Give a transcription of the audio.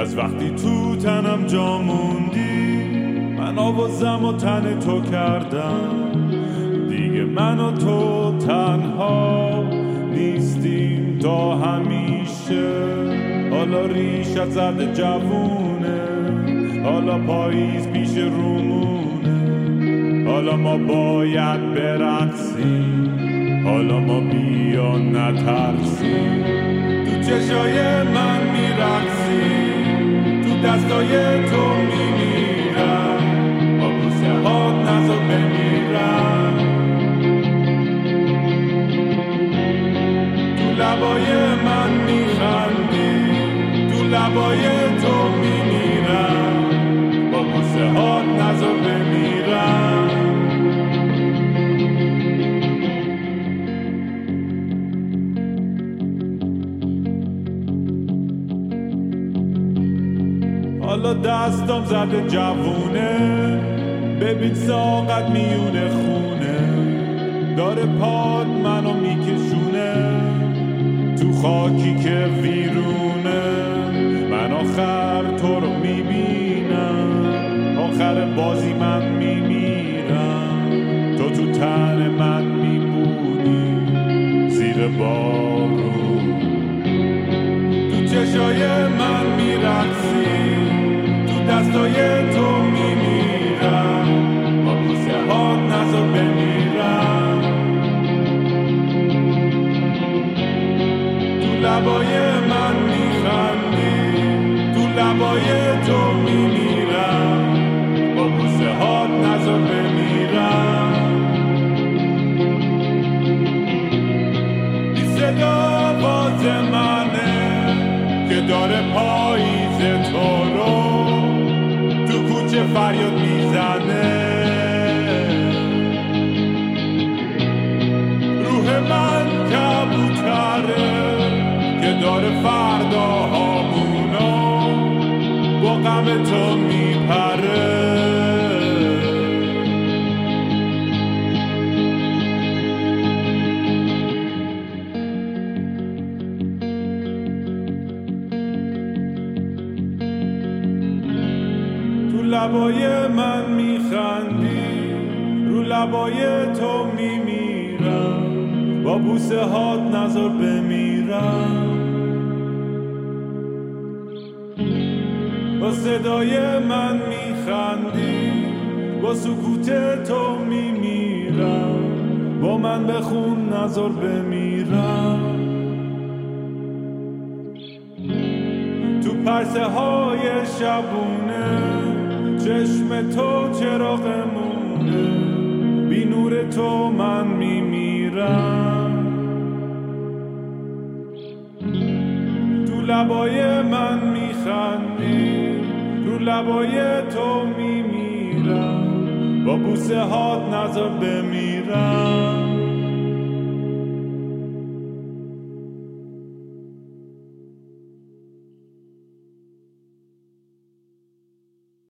از وقتی تو تنم جا موندی، من آوازم و تن تو کردم. دیگه من و تو تنها نیستیم تا همیشه. حالا ریشت زده جوونه، حالا پاییز پیش رومونه. حالا ما باید برقصیم، حالا ما بیا نترسیم. تو چشای من میرقصیم، تو دستای تو میمیرم. با بوسه ها نذار بمیرم. تو لبای من میخندی، تو لبای تو میمیرم. با بوسه ها نذار بمیرم. حالا دستم زده جوونه، ببین ساقت میونه خونه. داره پاد منو میکشونه تو خاکی که ویرونه. من آخر تو رو میبینم، آخر بازی من میمیرم. تو تن من میمونی زیر بارون. تو چشای من میرقصی، دستای تو میمیرم. با بوسه ها نذار بمیرم. تو لبای من میخندی، تو لبای تو میمیرم. با بوسه ها نذار بمیرم. این صدا باز منه که داره پاییز تو رو کوچه فریاد میزنه. روح من کبوتره که داره فرداهامونو با غم تو میپره. لبای من میخندی، رو لبای تو میمیرم. با بوسه هات نذار بمیرم. با صدای من میخندی، با سکوت تو میمیرم. با من بخون نذار بمیرم. تو پرسه های شبونه چشم تو چراغمونه. بی نور تو من میمیرم. تو لبای من میخندی، رو لبای تو میمیرم. با بوسه هات نذار بمیرم.